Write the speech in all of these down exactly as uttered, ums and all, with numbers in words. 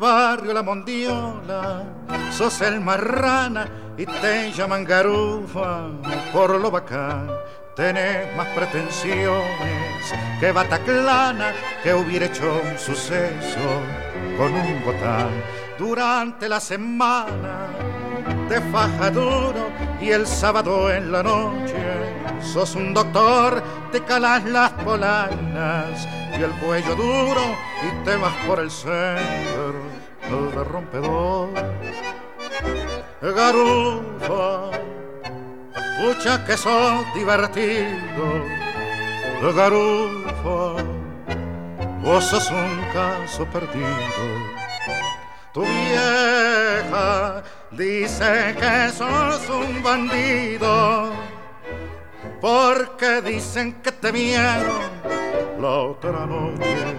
barrio La Mondiola sos el marrana y te llaman garufa por lo bacán. Tenés más pretensiones que Bataclana, que hubiera hecho un suceso con un botán. Durante la semana te faja duro y el sábado en la noche sos un doctor, te calas las polainas y el cuello duro y te vas por el centro de rompedor. Garufa, pucha que sos divertido. Garufa, vos sos un caso perdido. Tu vieja dice que sos un bandido, porque dicen que te vieron la otra noche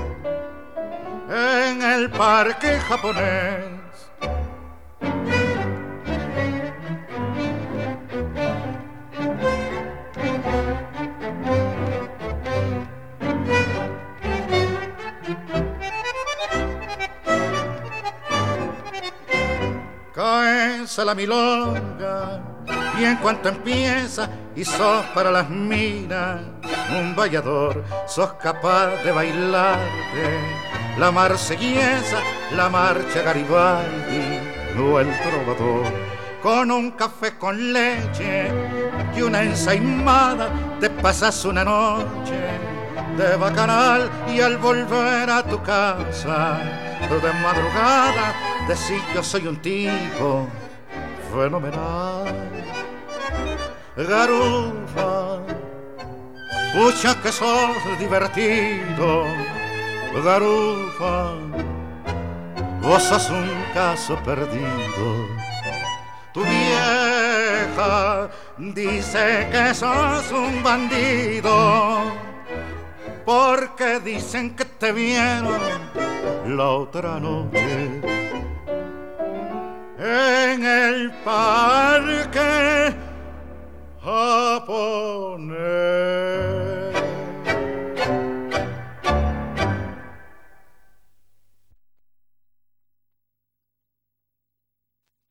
en el parque japonés. Caes a la milonga y en cuanto empieza y sos para las minas un bailador, sos capaz de bailarte la marsellesa, la marcha Garibaldi o el trovador. Con un café con leche y una ensaimada te pasas una noche de bacanal y al volver a tu casa de madrugada decís yo soy un tipo fenomenal. Garufa, pucha que sos divertido. Garufa, vos sos un caso perdido. Tu vieja dice que sos un bandido, porque dicen que te vieron la otra noche en el parque japonés.